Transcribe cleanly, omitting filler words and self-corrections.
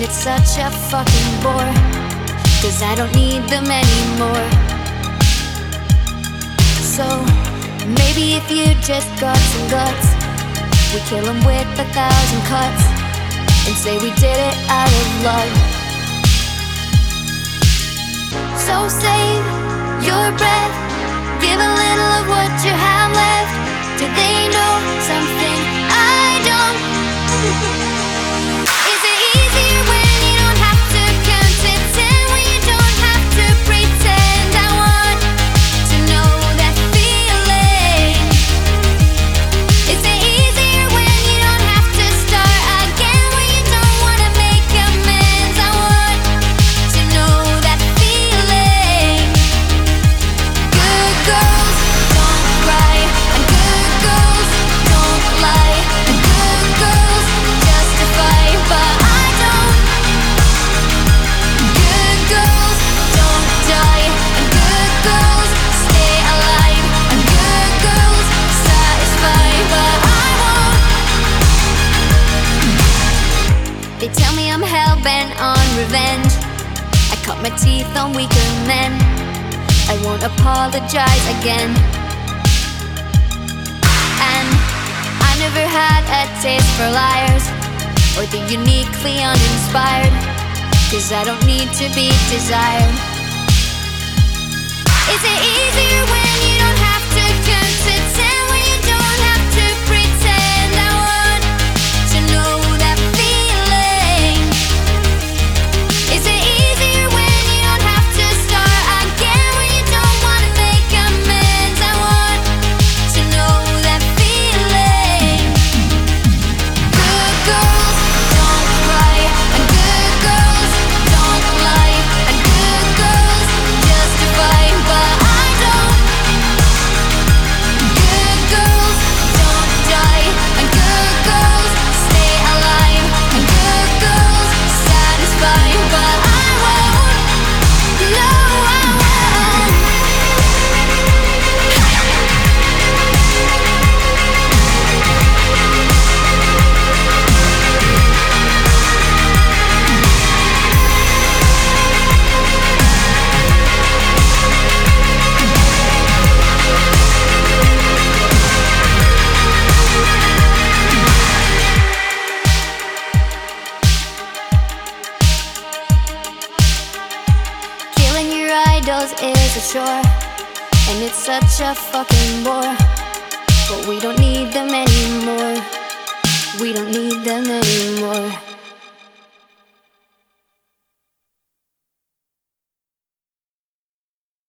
it's such a fucking bore, 'cause I don't need them anymore. So maybe if you just got some guts, we kill them with 1,000 cuts and say we did it out of love. So save your breath, give a little of what you have left. Do they know something I don't? Is it easier when you don't have to count to 10, when you don't have to pretend? I want to know that feeling. Is it easier when you don't have to start again, when you don't want to make amends? I want to know that feeling. Good girls don't cry, and good girls don't lie, and good girls justify, but I don't. Good girls don't die, and good girls stay alive, and good girls satisfy, but I won't. They tell me I'm hell-bent on revenge. I cut my teeth on weaker men. I won't apologize again. And I never had a taste for liars or the uniquely uninspired, 'cause I don't need to be desired. Is it easier when you don't have to count to 10, when you don't have to pretend? I want to know that feeling. Is it easier when you don't have to start again, when you don't want to make amends? I want to know that feeling. Good girls don't cry, and good girls don't lie, and good girls justify, but I don't. Good girls don't die, and good girls stay alive, and good girls satisfy, but I won't. No, I won't. Killing your idols is a chore, and it's such a fucking bore, but we don't need them anymore. We don't need them anymore.